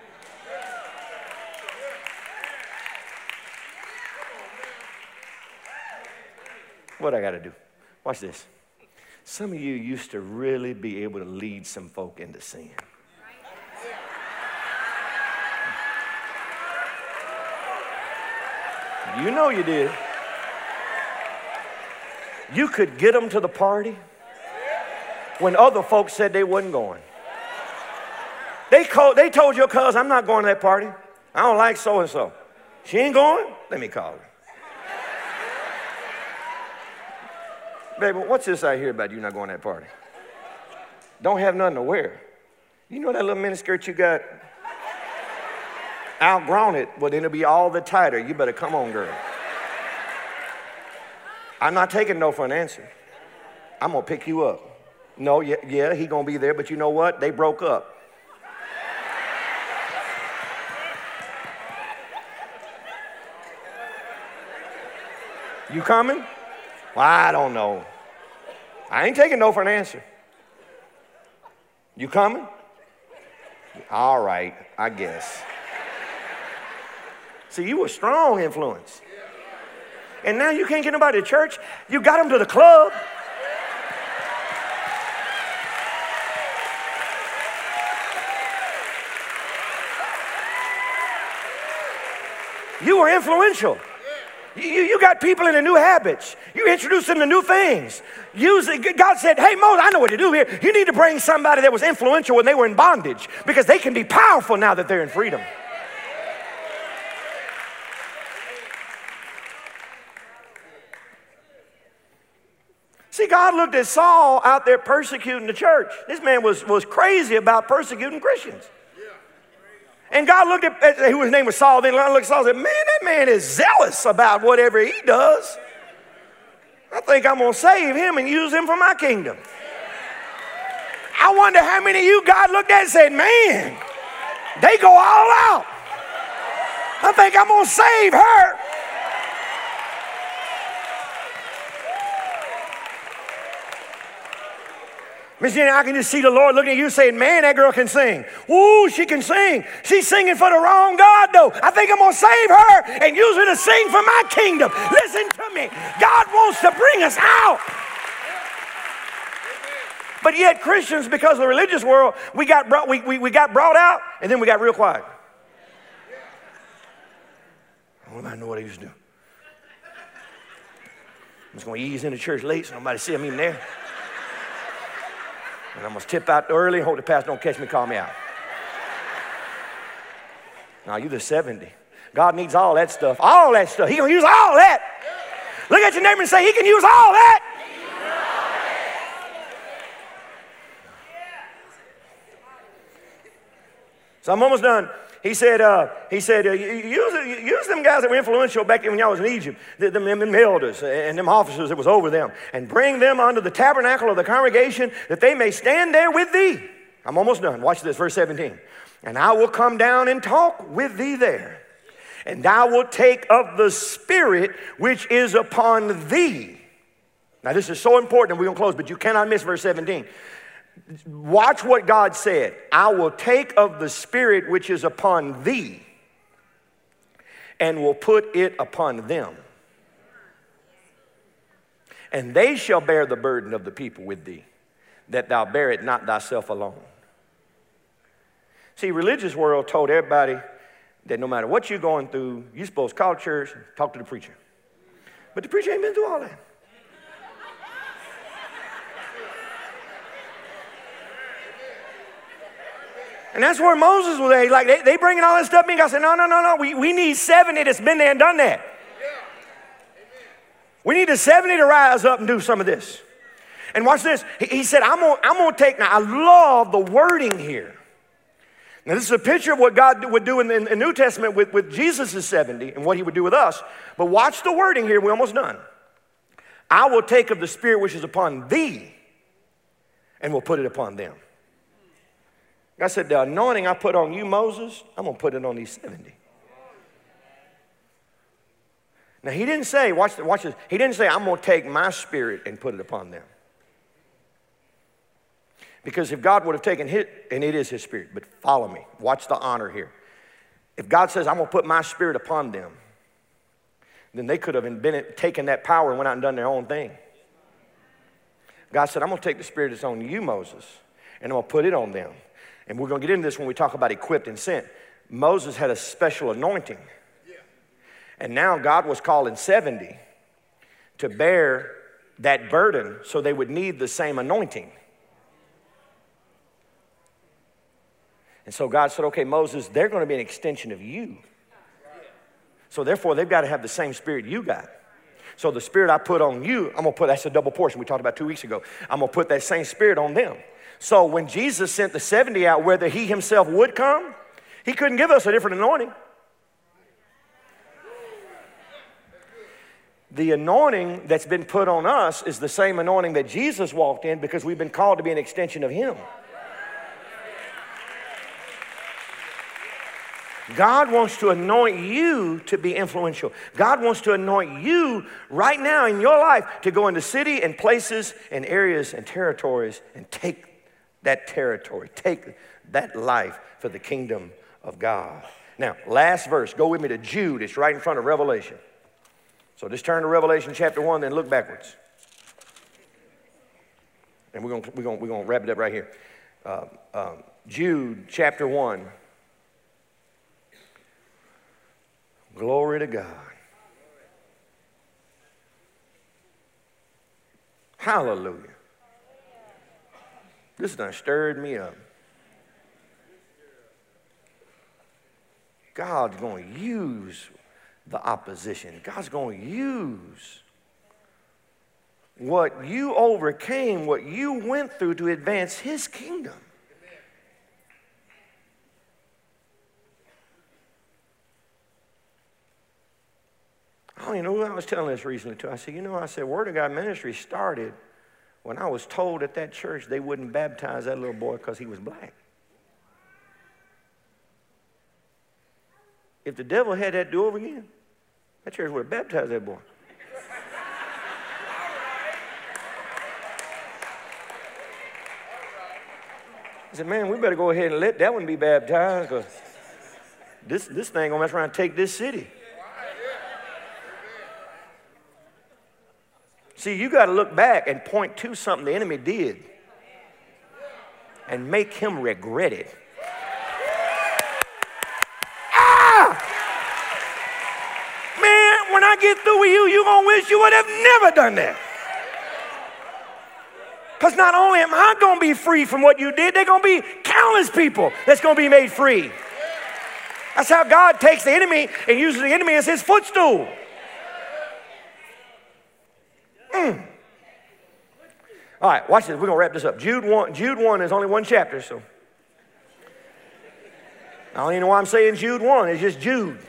Speaker 3: What I got to do? Watch this. Some of you used to really be able to lead some folk into sin. You know you did. You could get them to the party when other folks said they wasn't going. They, called, they told your cousin, I'm not going to that party. I don't like so-and-so. She ain't going? Let me call her. Baby, what's this I hear about you not going to that party? Don't have nothing to wear. You know that little miniskirt you got? Outgrown it, well, then it'll be all the tighter. You better come on, girl. I'm not taking no for an answer. I'm going to pick you up. No, yeah, yeah, he going to be there, but you know what? They broke up. You coming? Well, I don't know. I ain't taking no for an answer. You coming? All right, I guess. See, you were strong influence. And now you can't get nobody to church. You got them to the club. You were influential. You, you got people into new habits. You introduced them to new things. Usually, God said, hey, Moses, I know what to do here. You need to bring somebody that was influential when they were in bondage because they can be powerful now that they're in freedom. See, God looked at Saul out there persecuting the church. This man was, was crazy about persecuting Christians. And God looked at, at whose name was Saul, then looked at Saul and said, man, that man is zealous about whatever he does. I think I'm going to save him and use him for my kingdom. I wonder how many of you God looked at and said, man, They go all out. I think I'm going to save her. Miss Jenny, I can just see the Lord looking at you saying, man, that girl can sing. Ooh, she can sing. She's singing for the wrong God, though. I think I'm going to save her and use her to sing for my kingdom. Listen to me. God wants to bring us out. But yet Christians, because of the religious world, we got brought, we, we, we got brought out, and then we got real quiet. I don't know what I used to do. I'm just going to ease into church late so nobody see I'm even there. And I'm going to tip out early and hope the pastor don't catch me, call me out. Now, you're the seventy. God needs all that stuff. All that stuff. He can use all that. Look at your neighbor and say, he can use all that. So I'm almost done. He said, uh, he said, uh, use, use them guys that were influential back when y'all was in Egypt, them, them, them elders and them officers that was over them, and bring them under the tabernacle of the congregation that they may stand there with thee. I'm almost done. Watch this, verse seventeen. And I will come down and talk with thee there, and thou wilt take of the Spirit which is upon thee. Now this is so important, and we're going to close, but you cannot miss verse seventeen. Watch what God said. I will take of the Spirit which is upon thee and will put it upon them. And they shall bear the burden of the people with thee, that thou bear it not thyself alone. See, religious world told everybody that no matter what you're going through, you're supposed to call church and talk to the preacher. But the preacher ain't been through all that. And that's where Moses was at. Like, they, they bringing all this stuff in. God said, no, no, no, no. We, we need seventy that's been there and done that. We need the seventy to rise up and do some of this. And watch this. He, he said, I'm going I'm going to take, now I love the wording here. Now this is a picture of what God would do in the, in the New Testament with, with Jesus' seventy and what he would do with us. But watch the wording here. We're almost done. I will take of the Spirit which is upon thee and will put it upon them. God said, the anointing I put on you, Moses, I'm going to put it on these seventy. Now, he didn't say, watch, watch this. He didn't say, I'm going to take my Spirit and put it upon them. Because if God would have taken his, and it is his Spirit, but follow me. Watch the honor here. If God says, I'm going to put my Spirit upon them, then they could have been taken that power and went out and done their own thing. God said, I'm going to take the Spirit that's on you, Moses, and I'm going to put it on them. And we're going to get into this when we talk about equipped and sent. Moses had a special anointing. And now God was calling seventy to bear that burden so they would need the same anointing. And so God said, okay, Moses, they're going to be an extension of you. So therefore, they've got to have the same Spirit you got. So the Spirit I put on you, I'm going to put, that's a double portion we talked about two weeks ago. I'm going to put that same Spirit on them. So when Jesus sent the seventy out, whether he himself would come, he couldn't give us a different anointing. The anointing that's been put on us is the same anointing that Jesus walked in because we've been called to be an extension of him. God wants to anoint you to be influential. God wants to anoint you right now in your life to go into city and places and areas and territories and take that territory, take that life for the kingdom of God. Now, last verse, go with me to Jude. It's right in front of Revelation. So just turn to Revelation chapter one, then look backwards. And we're going we're going we're going to wrap it up right here. Uh, um, Jude chapter one. Glory to God. Hallelujah. This done stirred me up. God's going to use the opposition. God's going to use what you overcame, what you went through to advance his kingdom. I don't even know who I was telling this recently to. I said, you know, I said, Word of God ministry started when I was told at that church they wouldn't baptize that little boy because he was black. if the devil had that do over again, that church would have baptized that boy. I said, man, we better go ahead and let that one be baptized because this, this thing gonna mess around and take this city. See, you got to look back and point to something the enemy did and make him regret it. Ah! Man, when I get through with you, you're going to wish you would have never done that. Because not only am I going to be free from what you did, there are going to be countless people that's going to be made free. That's how God takes the enemy and uses the enemy as his footstool. Mm. All right, watch this. We're going to wrap this up. Jude one, Jude one is only one chapter, so I don't even know why I'm saying Jude one. It's just Jude.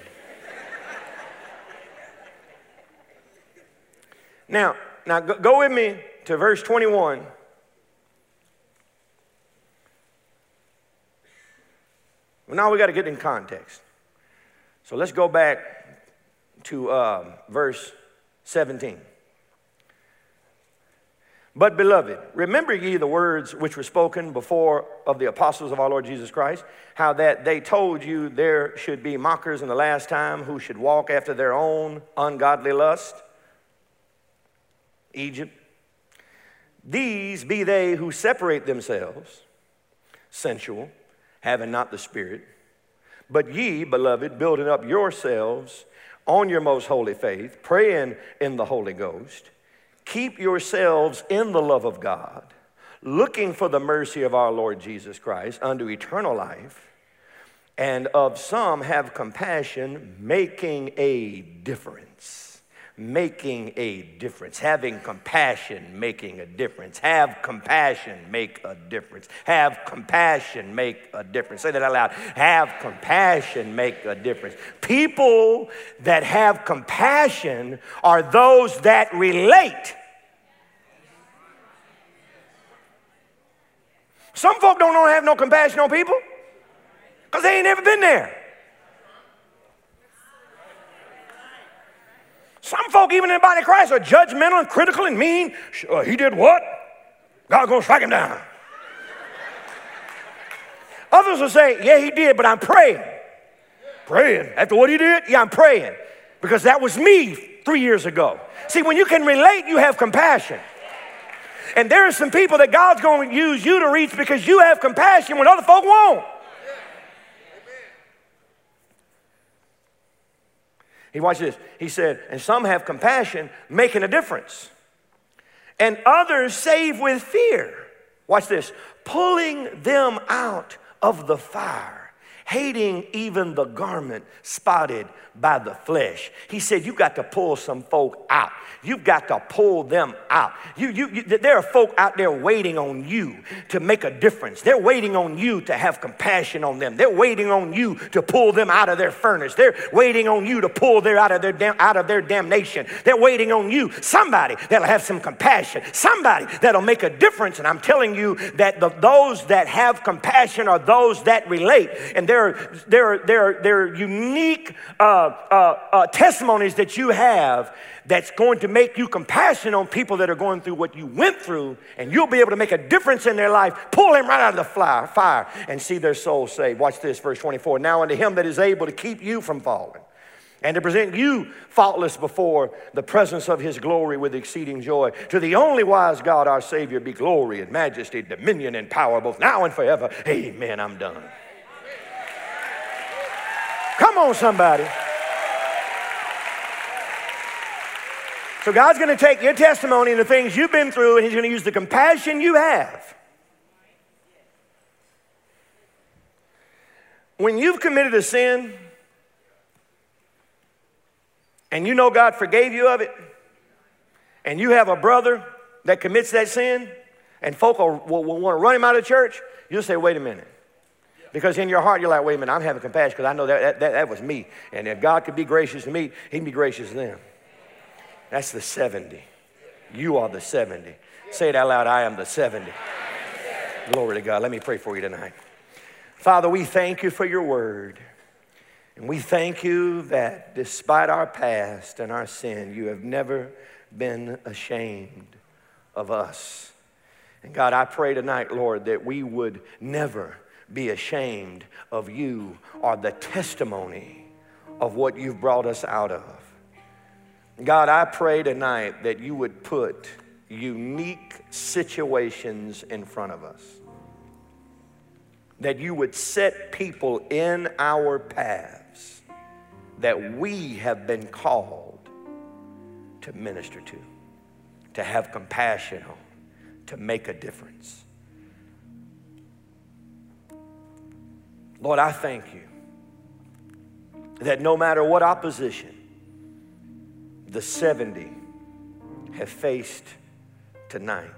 Speaker 3: Now, now go, go with me to verse twenty-one. Well, now we got to get in context. So let's go back to uh, verse seventeen. But, beloved, remember ye the words which were spoken before of the apostles of our Lord Jesus Christ, how that they told you there should be mockers in the last time who should walk after their own ungodly lust. Egypt. These be they who separate themselves, sensual, having not the Spirit. But ye, beloved, building up yourselves on your most holy faith, praying in the Holy Ghost, keep yourselves in the love of God, looking for the mercy of our Lord Jesus Christ unto eternal life, and of some have compassion, making a difference. Making a difference. Having compassion, making a difference. Have compassion, make a difference. Have compassion, make a difference. Say that out loud. Have compassion, make a difference. People that have compassion are those that relate. Some folk don't have no compassion on people because they ain't never been there. Some folk, even in the body of Christ, are judgmental and critical and mean. Uh, he did what? God's going to strike him down. Others will say, yeah, he did, but I'm praying. Praying. After what he did? Yeah, I'm praying. Because that was me three years ago. See, when you can relate, you have compassion. And there are some people that God's going to use you to reach because you have compassion when other folk won't. He watched this. He said, and some have compassion, making a difference. And others save with fear. Watch this. Pulling them out of the fire, hating even the garment spotted by the flesh. He said, you got to pull some folk out. You've got to pull them out. You, you, you, there are folk out there waiting on you to make a difference. They're waiting on you to have compassion on them. They're waiting on you to pull them out of their furnace. They're waiting on you to pull them out of their dam- out of their damnation. They're waiting on you, somebody that'll have some compassion, somebody that'll make a difference. And I'm telling you that the, those that have compassion are those that relate. And there are, there are, there are, there are unique uh, uh, uh, testimonies that you have that's going to make you compassionate on people that are going through what you went through, and you'll be able to make a difference in their life, pull them right out of the fire and see their soul saved. Watch this, verse twenty-four. Now unto him that is able to keep you from falling and to present you faultless before the presence of his glory with exceeding joy. To the only wise God, our Savior, be glory and majesty, dominion and power, both now and forever. Amen. I'm done. Come on, somebody. So God's going to take your testimony and the things you've been through, and he's going to use the compassion you have. When you've committed a sin and you know God forgave you of it, and you have a brother that commits that sin, and folk will, will, will want to run him out of church, you'll say, wait a minute. Because in your heart, you're like, wait a minute, I'm having compassion because I know that, that, that, that was me. And if God could be gracious to me, he can be gracious to them. That's the seventy. You are the seventy. Say it out loud, I am the seventy. Glory to God. Let me pray for you tonight. Father, we thank you for your word. And we thank you that despite our past and our sin, you have never been ashamed of us. And God, I pray tonight, Lord, that we would never be ashamed of you or the testimony of what you've brought us out of. God, I pray tonight that you would put unique situations in front of us, that you would set people in our paths that we have been called to minister to, to have compassion on, to make a difference. Lord, I thank you that no matter what opposition the seventy have faced tonight,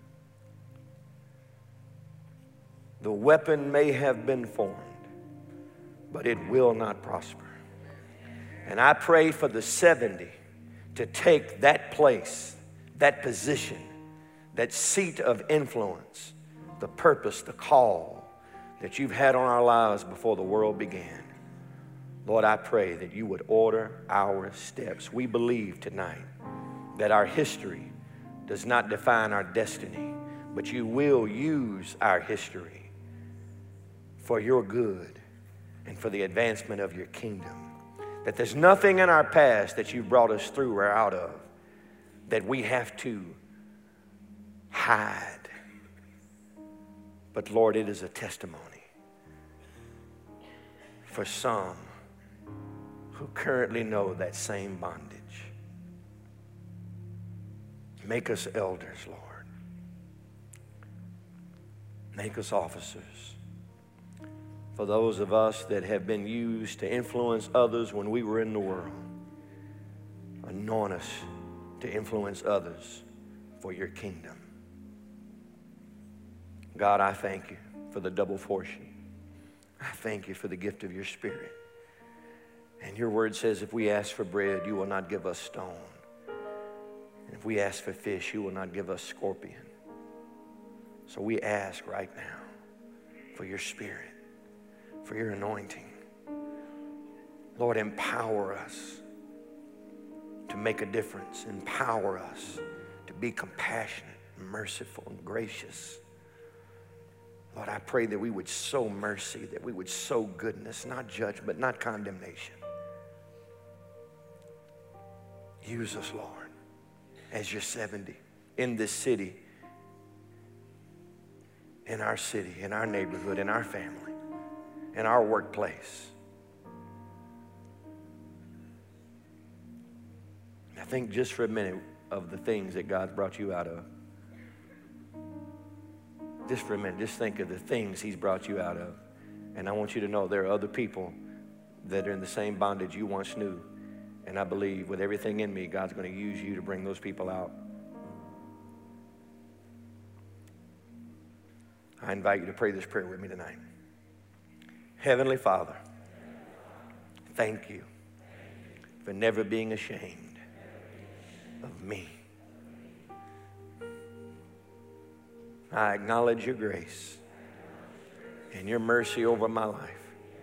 Speaker 3: the weapon may have been formed, but it will not prosper. And I pray for the seventy to take that place, that position, that seat of influence, the purpose, the call that you've had on our lives before the world began. Lord, I pray that you would order our steps. We believe tonight that our history does not define our destiny, but you will use our history for your good and for the advancement of your kingdom. That there's nothing in our past that you've brought us through or out of that we have to hide. But Lord, it is a testimony for some who currently know that same bondage. Make us elders, Lord. Make us officers. For those of us that have been used to influence others when we were in the world, anoint us to influence others for your kingdom. God, I thank you for the double portion. I thank you for the gift of your Spirit. And your word says if we ask for bread, you will not give us stone. And if we ask for fish, you will not give us scorpion. So we ask right now for your Spirit, for your anointing. Lord, empower us to make a difference. Empower us to be compassionate, merciful, and gracious. Lord, I pray that we would sow mercy, that we would sow goodness, not judgment, not condemnation. Use us, Lord, as your seventy in this city, in our city, in our neighborhood, in our family, in our workplace. I think just for a minute of the things that God brought you out of. Just for a minute, just think of the things he's brought you out of. And I want you to know there are other people that are in the same bondage you once knew. And I believe with everything in me, God's going to use you to bring those people out. I invite you to pray this prayer with me tonight. Heavenly Father, thank you for never being ashamed of me. I acknowledge your grace and your mercy over my life.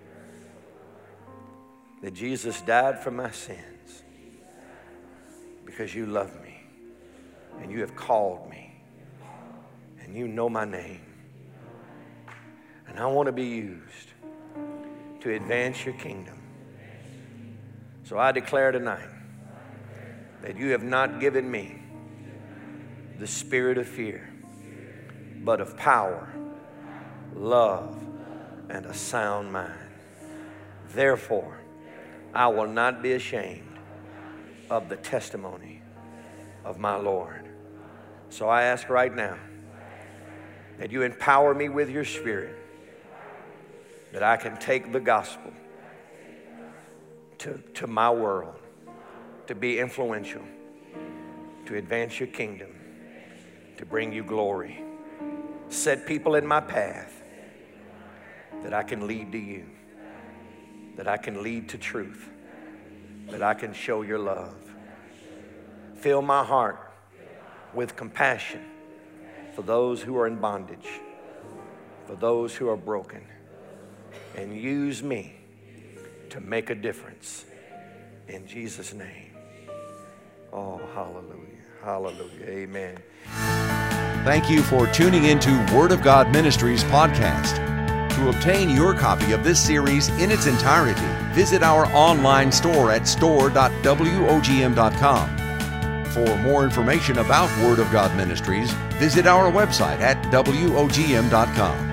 Speaker 3: That Jesus died for my sins because you love me and you have called me and you know my name. And I want to be used to advance your kingdom. So I declare tonight that you have not given me the spirit of fear, but of power, love, and a sound mind. Therefore, I will not be ashamed of the testimony of my Lord. So I ask right now that you empower me with your Spirit, that I can take the gospel to, to my world, to be influential, to advance your kingdom, to bring you glory. Set people in my path that I can lead to you, that I can lead to truth, that I can show your love. Fill my heart with compassion for those who are in bondage, for those who are broken, and use me
Speaker 2: to make a difference. In Jesus' name. Oh, hallelujah. Hallelujah. Amen.
Speaker 1: Thank you for tuning into Word of God Ministries podcast. To obtain your copy of this series in its entirety, visit our online store at store dot w o g m dot com. For more information about Word of God Ministries, visit our website at w o g m dot com.